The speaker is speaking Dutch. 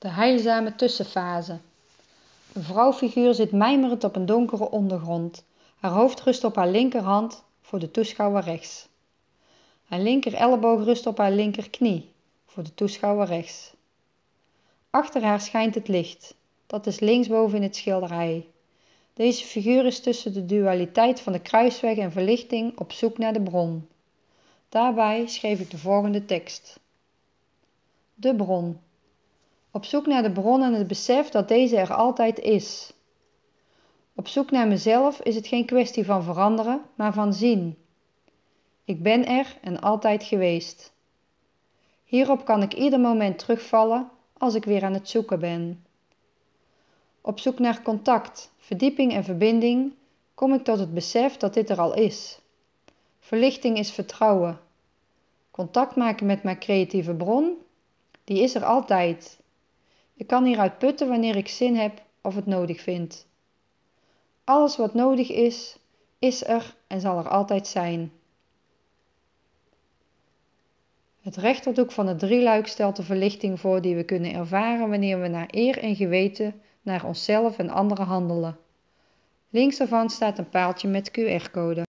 De heilzame tussenfase. Een vrouwfiguur zit mijmerend op een donkere ondergrond. Haar hoofd rust op haar linkerhand, voor de toeschouwer rechts. Haar linker elleboog rust op haar linkerknie, voor de toeschouwer rechts. Achter haar schijnt het licht, dat is linksboven in het schilderij. Deze figuur is tussen de dualiteit van de kruisweg en verlichting op zoek naar de bron. Daarbij schreef ik de volgende tekst. De bron. Op zoek naar de bron en het besef dat deze er altijd is. Op zoek naar mezelf is het geen kwestie van veranderen, maar van zien. Ik ben er en altijd geweest. Hierop kan ik ieder moment terugvallen als ik weer aan het zoeken ben. Op zoek naar contact, verdieping en verbinding kom ik tot het besef dat dit er al is. Verlichting is vertrouwen. Contact maken met mijn creatieve bron, die is er altijd. Ik kan hieruit putten wanneer ik zin heb of het nodig vind. Alles wat nodig is er en zal er altijd zijn. Het rechterdoek van het drieluik stelt de verlichting voor die we kunnen ervaren wanneer we naar eer en geweten naar onszelf en anderen handelen. Links ervan staat een paaltje met QR-code.